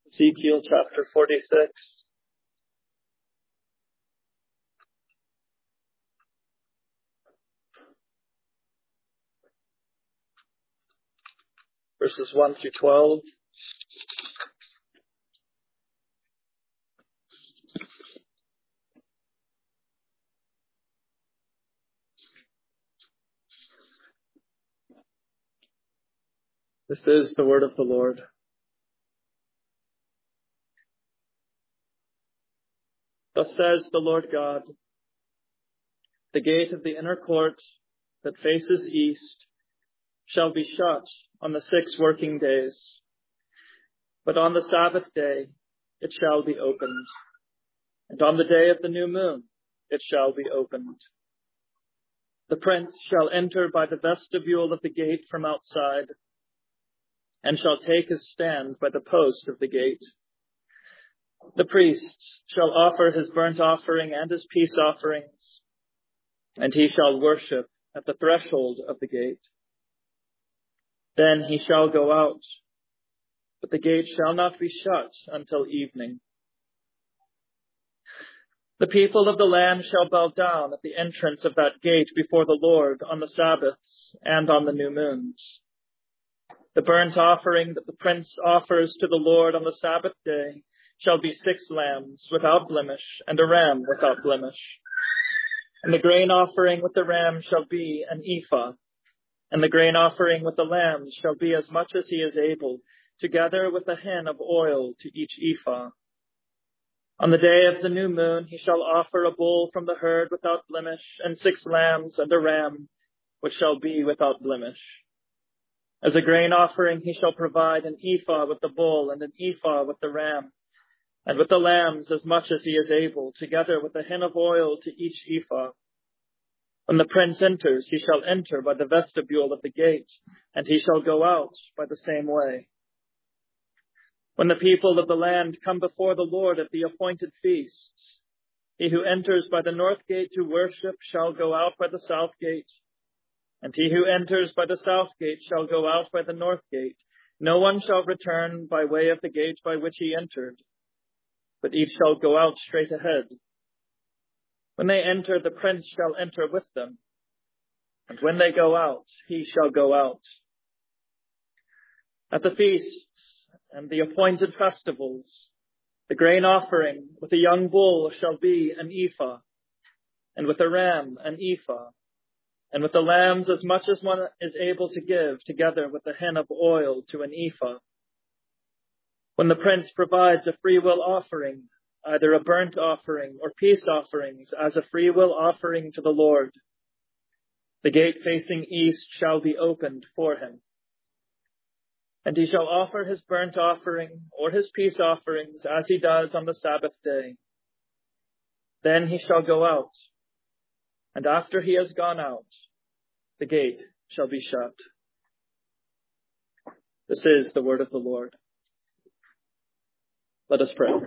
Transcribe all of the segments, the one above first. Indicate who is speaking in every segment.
Speaker 1: Ezekiel chapter 46. Verses 1 through 12. This is the word of the Lord. Thus says the Lord God, the gate of the inner court that faces east shall be shut on the 6 working days, but on the Sabbath day it shall be opened, and on the day of the new moon it shall be opened. The prince shall enter by the vestibule of the gate from outside, and shall take his stand by the post of the gate. The priest shall offer his burnt offering and his peace offerings, and he shall worship at the threshold of the gate. Then he shall go out, but the gate shall not be shut until evening. The people of the land shall bow down at the entrance of that gate before the Lord on the Sabbaths and on the new moons. The burnt offering that the prince offers to the Lord on the Sabbath day shall be 6 lambs without blemish and a ram without blemish. And the grain offering with the ram shall be an ephah, and the grain offering with the lambs shall be as much as he is able, together with a hin of oil to each ephah. On the day of the new moon he shall offer a bull from the herd without blemish, and 6 lambs and a ram, which shall be without blemish. As a grain offering he shall provide an ephah with the bull and an ephah with the ram, and with the lambs as much as he is able, together with a hin of oil to each ephah. When the prince enters, he shall enter by the vestibule of the gate, and he shall go out by the same way. When the people of the land come before the Lord at the appointed feasts, he who enters by the north gate to worship shall go out by the south gate, and he who enters by the south gate shall go out by the north gate. No one shall return by way of the gate by which he entered, but each shall go out straight ahead. When they enter, the prince shall enter with them, and when they go out, he shall go out. At the feasts and the appointed festivals, the grain offering with a young bull shall be an ephah, and with a ram an ephah, and with the lambs as much as one is able to give, together with a hin of oil to an ephah. When the prince provides a freewill offering, either a burnt offering or peace offerings as a freewill offering to the Lord, the gate facing east shall be opened for him. And he shall offer his burnt offering or his peace offerings as he does on the Sabbath day. Then he shall go out, and after he has gone out, the gate shall be shut. This is the word of the Lord. Let us pray.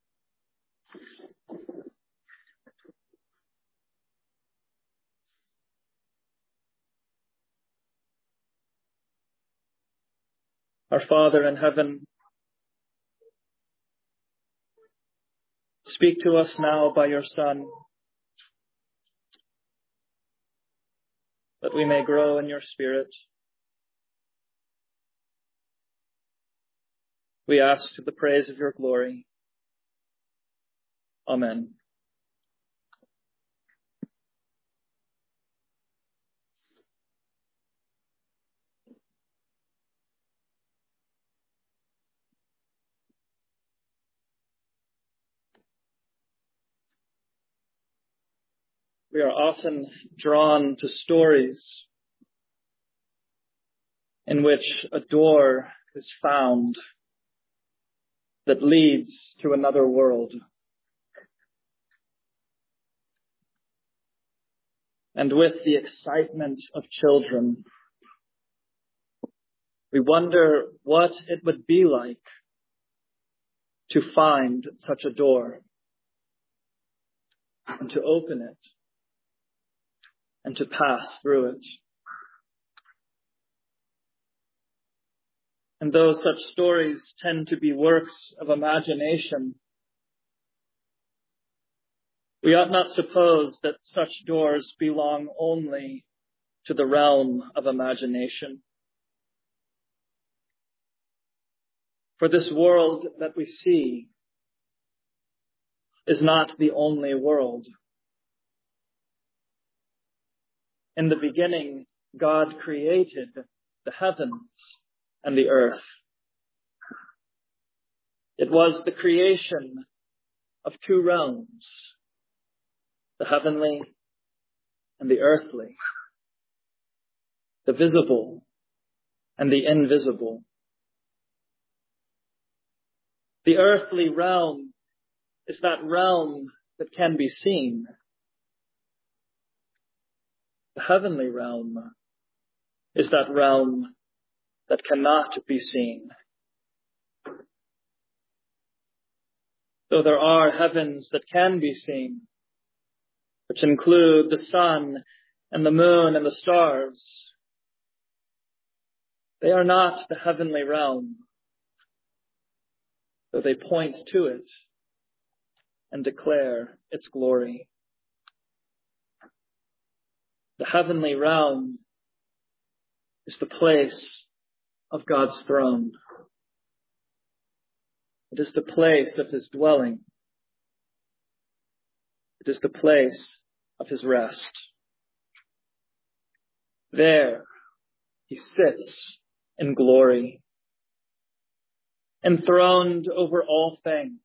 Speaker 1: Our Father in heaven, speak to us now by your Son, that we may grow in your Spirit. We ask to the praise of your glory. Amen. We are often drawn to stories in which a door is found that leads to another world. And with the excitement of children, we wonder what it would be like to find such a door and to open it and to pass through it. And though such stories tend to be works of imagination, we ought not suppose that such doors belong only to the realm of imagination. For this world that we see is not the only world. In the beginning, God created the heavens and the earth. It was the creation of two realms, the heavenly and the earthly, the visible and the invisible. The earthly realm is that realm that can be seen. The heavenly realm is that realm that cannot be seen. Though there are heavens that can be seen, which include the sun and the moon and the stars, they are not the heavenly realm, though they point to it and declare its glory. The heavenly realm is the place of God's throne. It is the place of his dwelling. It is the place of his rest. There he sits in glory, enthroned over all things,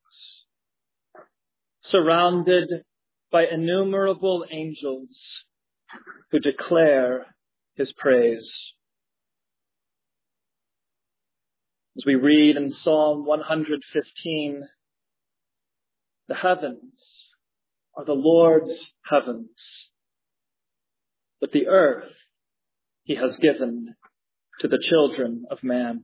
Speaker 1: surrounded by innumerable angels who declare his praise. As we read in Psalm 115, the heavens are the Lord's heavens, but the earth he has given to the children of man.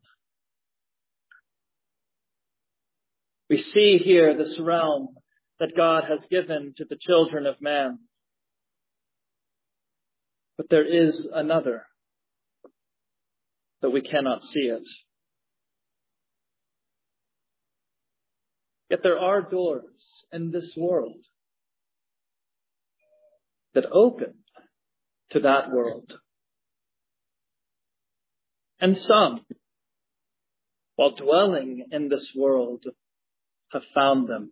Speaker 1: We see here this realm that God has given to the children of man. But there is another, though we cannot see it. Yet there are doors in this world that open to that world. And some, while dwelling in this world, have found them.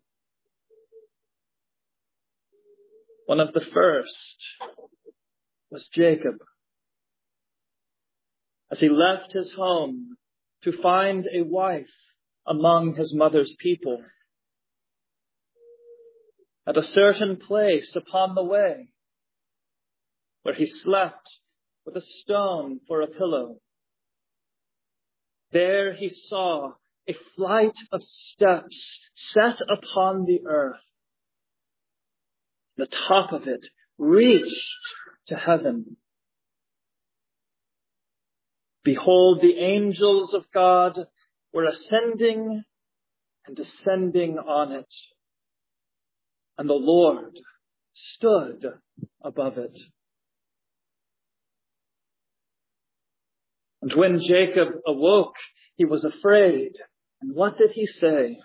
Speaker 1: One of the first was Jacob, as he left his home to find a wife among his mother's people. At a certain place upon the way, where he slept with a stone for a pillow, there he saw a flight of steps set upon the earth. The top of it reached to heaven. Behold, the angels of God were ascending and descending on it, and the Lord stood above it. And when Jacob awoke, he was afraid. And what did he say?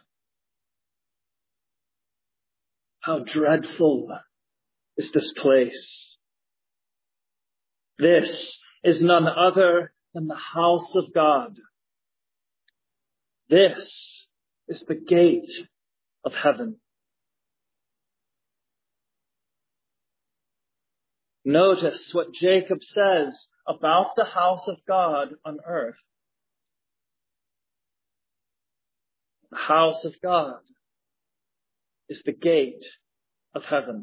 Speaker 1: How dreadful is this place! This is none other than the house of God. This is the gate of heaven. Notice what Jacob says about the house of God on earth. The house of God is the gate of heaven.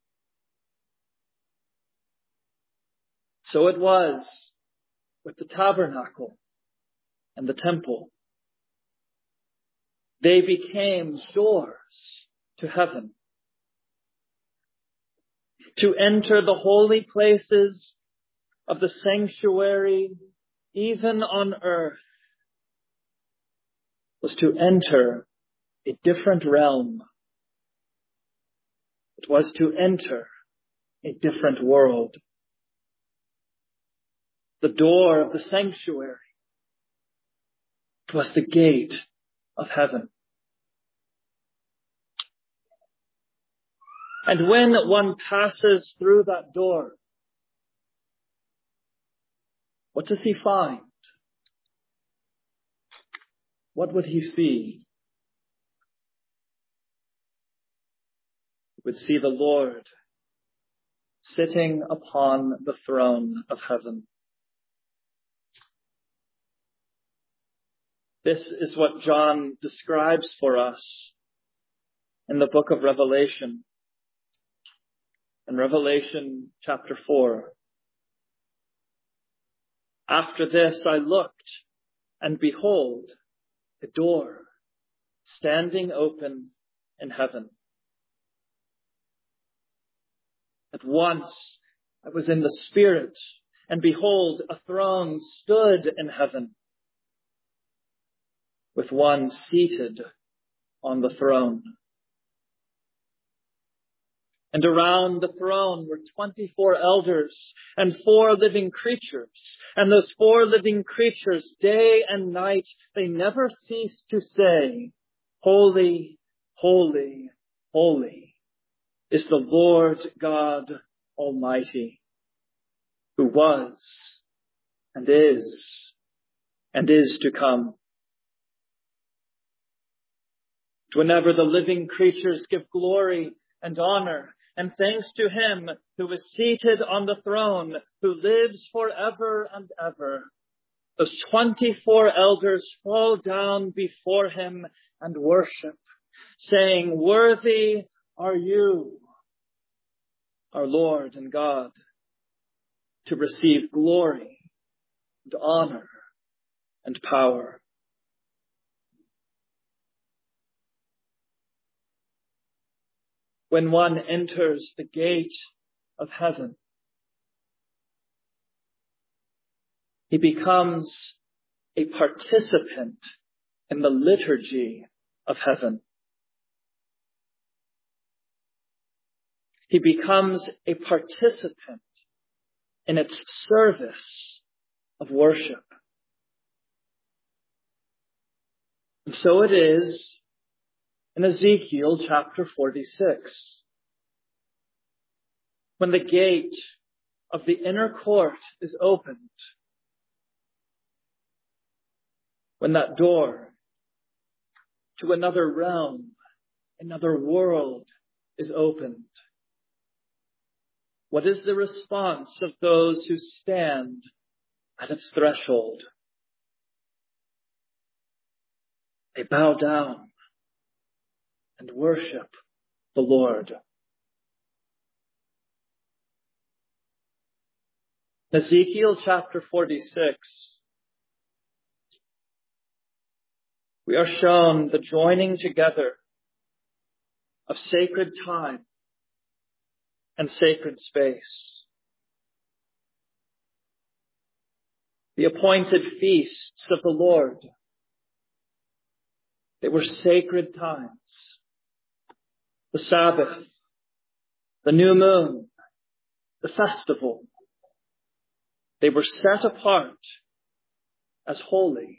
Speaker 1: So it was with the tabernacle and the temple. They became doors to heaven. To enter the holy places of the sanctuary, even on earth, was to enter a different realm. It was to enter a different world. The door of the sanctuary It was the gate of heaven. And when one passes through that door, what does he find? What would he see? He would see the Lord sitting upon the throne of heaven. This is what John describes for us in the book of Revelation. In Revelation chapter 4. After this I looked, and behold, a door standing open in heaven. At once I was in the Spirit, and behold, a throne stood in heaven, with one seated on the throne. And around the throne were 24 elders and 4 living creatures. And those 4 living creatures, day and night, they never ceased to say, Holy, holy, holy is the Lord God Almighty, who was and is to come. Whenever the living creatures give glory and honor and thanks to him who is seated on the throne, who lives forever and ever, those 24 elders fall down before him and worship, saying, Worthy are you, our Lord and God, to receive glory and honor and power. When one enters the gate of heaven, he becomes a participant in the liturgy of heaven. He becomes a participant in its service of worship. And so it is in Ezekiel chapter 46. When the gate of the inner court is opened, when that door to another realm, another world is opened, what is the response of those who stand at its threshold? They bow down and worship the Lord. Ezekiel chapter 46, we are shown the joining together of sacred time and sacred space. The appointed feasts of the Lord, they were sacred times. The Sabbath, the new moon, the festival, they were set apart as holy.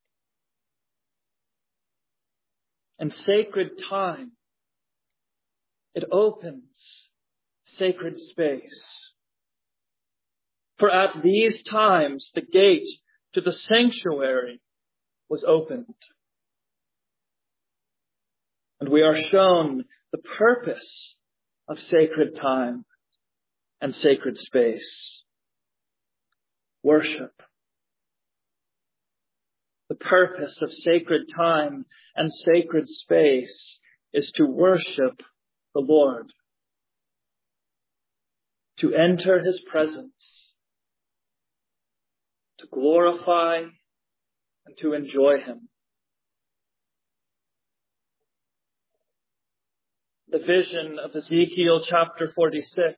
Speaker 1: And sacred time, it opens sacred space. For at these times, the gate to the sanctuary was opened. And we are shown the purpose of sacred time and sacred space. Worship. The purpose of sacred time and sacred space is to worship the Lord, to enter his presence, to glorify and to enjoy him. The vision of Ezekiel chapter 46.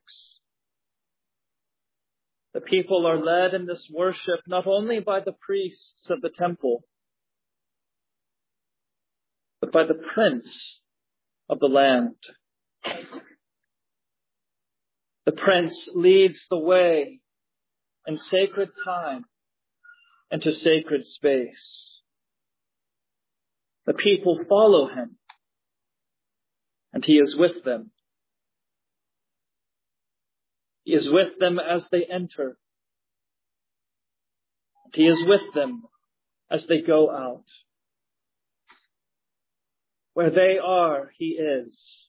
Speaker 1: The people are led in this worship not only by the priests of the temple, but by the prince of the land. The prince leads the way in sacred time and to sacred space. The people follow him, and he is with them. He is with them as they enter. And he is with them as they go out. Where they are, he is.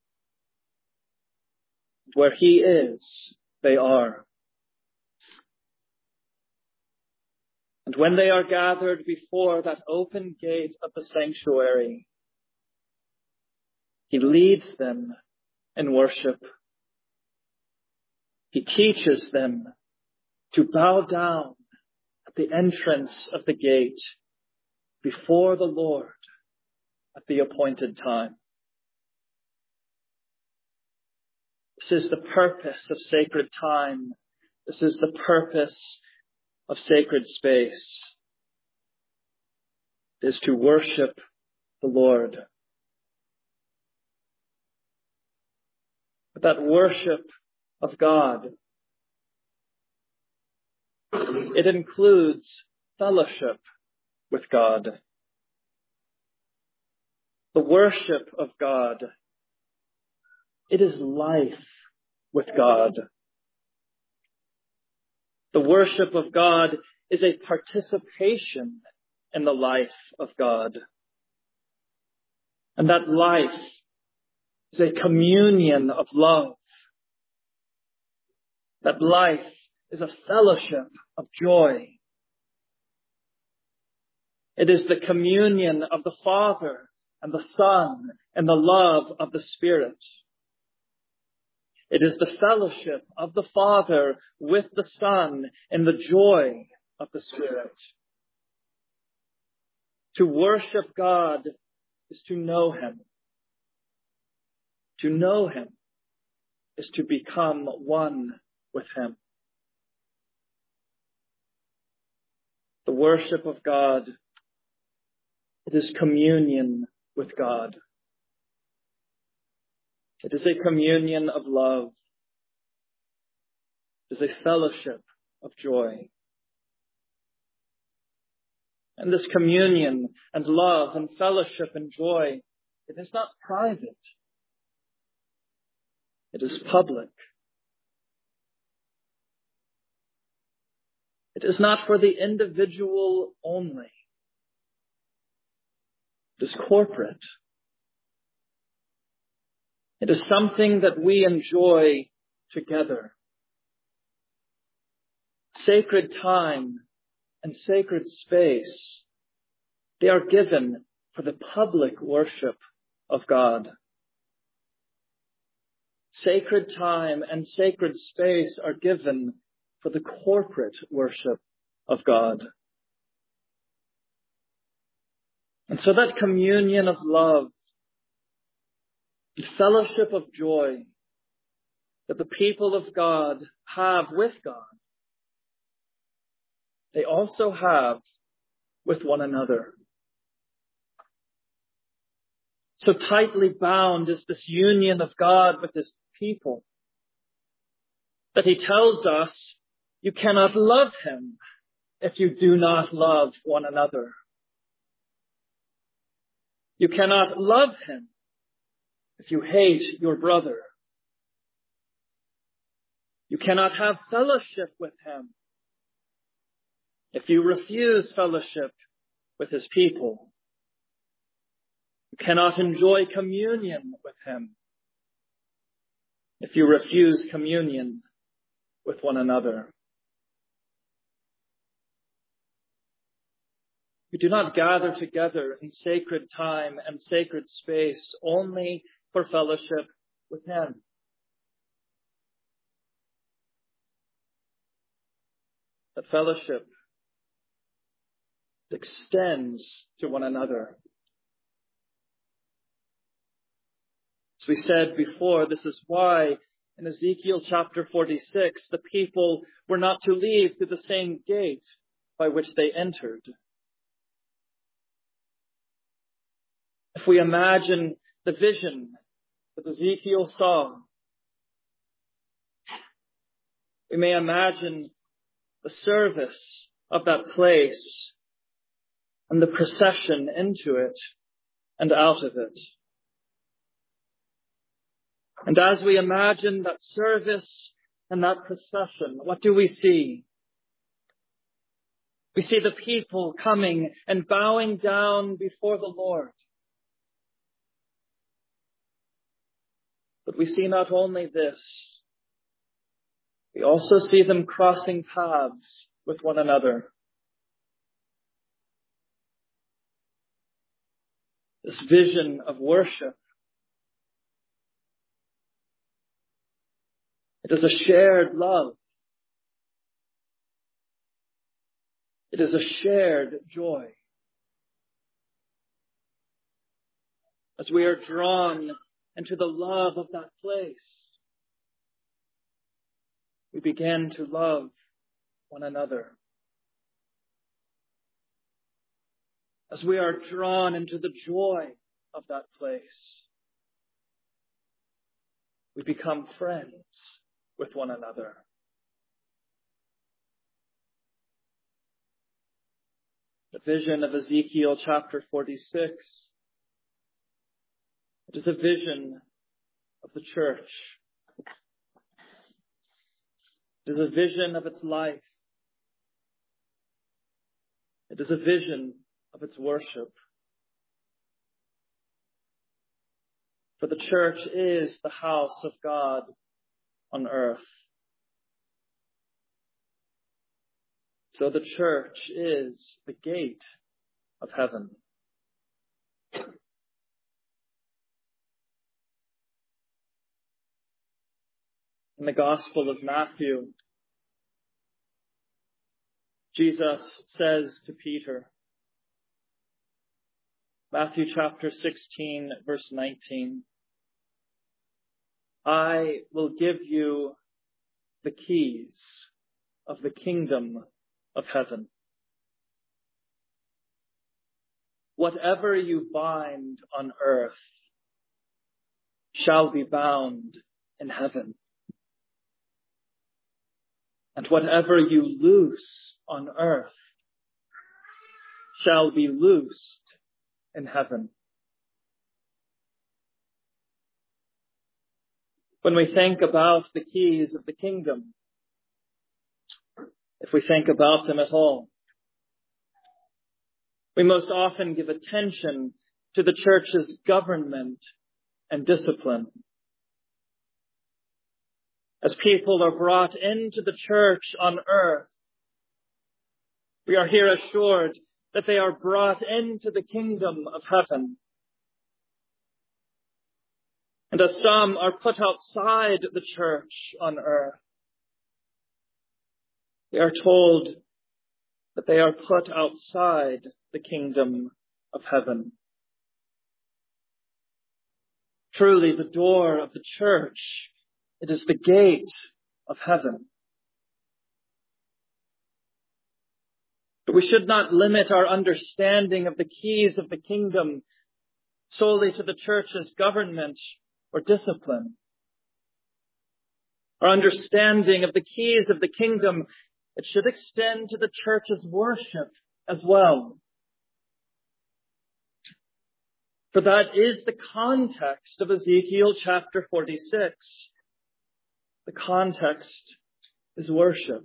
Speaker 1: Where he is, they are. And when they are gathered before that open gate of the sanctuary, he leads them in worship. He teaches them to bow down at the entrance of the gate before the Lord at the appointed time. This is the purpose of sacred time. This is the purpose of sacred space. It is to worship the Lord. But that worship of God, it includes fellowship with God. The worship of God, it is life with God. The worship of God is a participation in the life of God. And that life is a communion of love. That life is a fellowship of joy. It is the communion of the Father and the Son and the love of the Spirit. It is the fellowship of the Father with the Son and the joy of the Spirit. To worship God is to know him. To know him is to become one with him. The worship of God, it is communion with God. It is a communion of love. It is a fellowship of joy. And this communion and love and fellowship and joy, it is not private. It is public. It is not for the individual only. It is corporate. It is something that we enjoy together. Sacred time and sacred space, they are given for the public worship of God. Sacred time and sacred space are given for the corporate worship of God. And so that communion of love, the fellowship of joy that the people of God have with God, they also have with one another. So tightly bound is this union of God with his people that he tells us you cannot love him if you do not love one another. You cannot love him if you hate your brother. You cannot have fellowship with him if you refuse fellowship with his people. You cannot enjoy communion with him if you refuse communion with one another. We do not gather together in sacred time and sacred space only for fellowship with him. But fellowship extends to one another. As we said before, this is why in Ezekiel chapter 46, the people were not to leave through the same gate by which they entered. If we imagine the vision that Ezekiel saw, we may imagine the service of that place and the procession into it and out of it. And as we imagine that service and that procession, what do we see? We see the people coming and bowing down before the Lord. But we see not only this, we also see them crossing paths with one another. This vision of worship. It is a shared love. It is a shared joy. As we are drawn into the love of that place, we begin to love one another. As we are drawn into the joy of that place, we become friends with one another. The vision of Ezekiel chapter 46, it is a vision of the church. It is a vision of its life. It is a vision of its worship. For the church is the house of God on earth. So the church is the gate of heaven. In the Gospel of Matthew, Jesus says to Peter, Matthew chapter 16, verse 19, I will give you the keys of the kingdom of heaven. Whatever you bind on earth shall be bound in heaven. And whatever you loose on earth shall be loosed in heaven. When we think about the keys of the kingdom, if we think about them at all, we most often give attention to the church's government and discipline. As people are brought into the church on earth, we are here assured that they are brought into the kingdom of heaven. And as some are put outside the church on earth, we are told that they are put outside the kingdom of heaven. Truly, the door of the church, it is the gate of heaven. But we should not limit our understanding of the keys of the kingdom solely to the church's government or discipline. Our understanding of the keys of the kingdom, it should extend to the church's worship as well. For that is the context of Ezekiel chapter 46. The context is worship.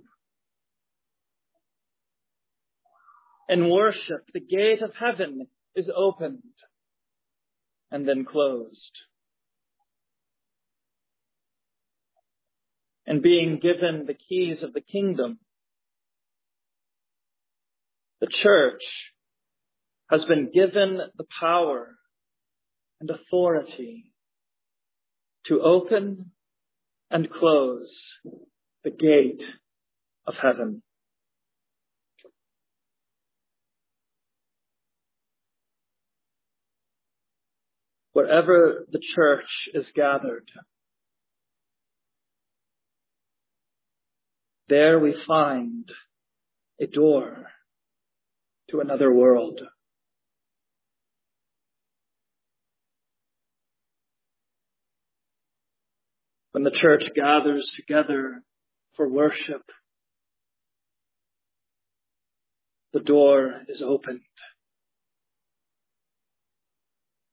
Speaker 1: In worship, the gate of heaven is opened and then closed. And being given the keys of the kingdom, the church has been given the power and authority to open and close the gate of heaven. Wherever the church is gathered, there we find a door to another world. When the church gathers together for worship, the door is opened.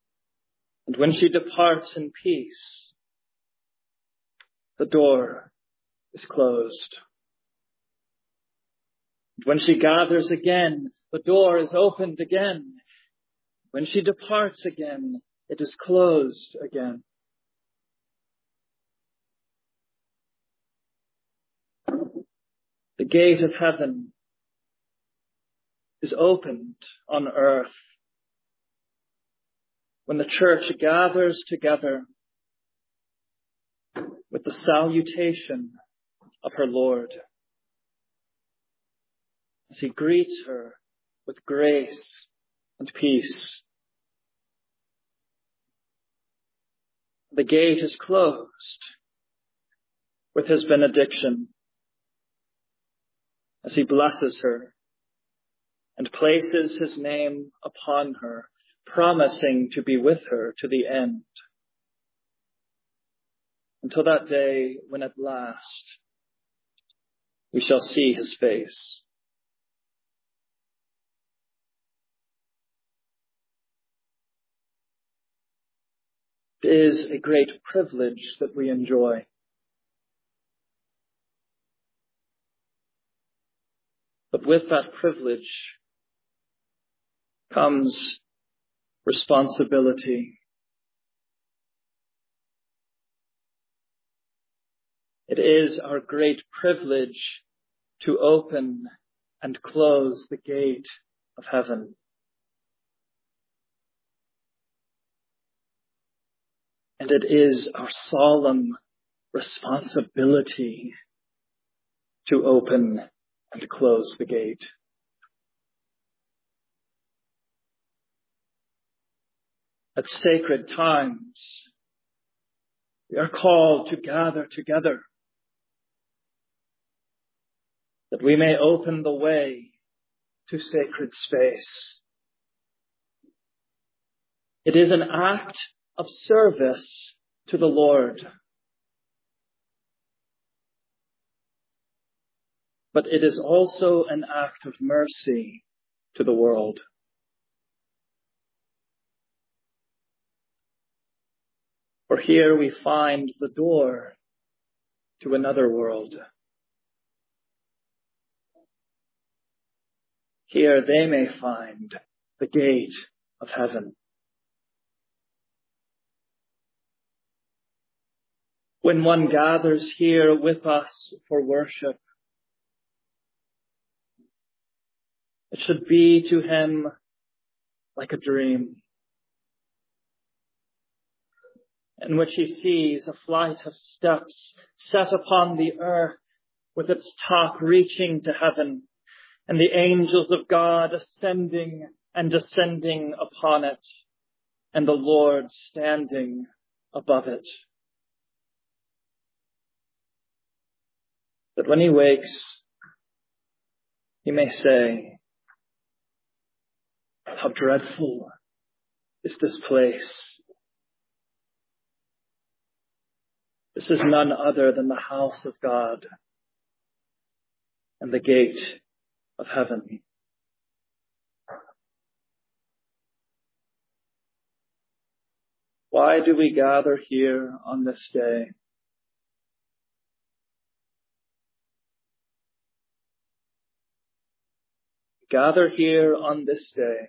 Speaker 1: And when she departs in peace, the door is closed. And when she gathers again, the door is opened again. When she departs again, it is closed again. The gate of heaven is opened on earth when the church gathers together with the salutation of her Lord, as he greets her with grace and peace. The gate is closed with his benediction as he blesses her and places his name upon her, promising to be with her to the end, until that day when at last we shall see his face. It is a great privilege that we enjoy. But with that privilege comes responsibility. It is our great privilege to open and close the gate of heaven. And it is our solemn responsibility to open and close the gate. At sacred times, we are called to gather together, that we may open the way to sacred space. It is an act of service to the Lord, but it is also an act of mercy to the world. For here we find the door to another world. Here they may find the gate of heaven. When one gathers here with us for worship, it should be to him like a dream, in which he sees a flight of steps set upon the earth with its top reaching to heaven, and the angels of God ascending and descending upon it, and the Lord standing above it. That when he wakes, he may say, "How dreadful is this place? This is none other than the house of God and the gate of heaven." Why do we gather here on this day? Gather here on this day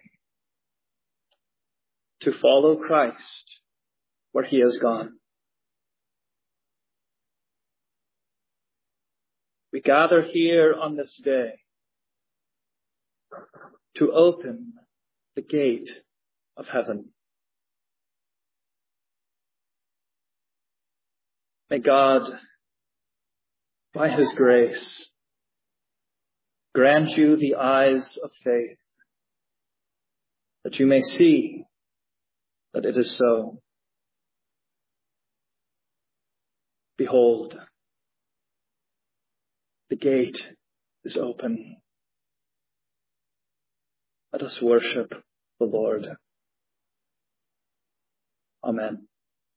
Speaker 1: to follow Christ where he has gone. We gather here on this day to open the gate of heaven. May God, by his grace, grant you the eyes of faith, that you may see that it is so. Behold, the gate is open. Let us worship the Lord. Amen.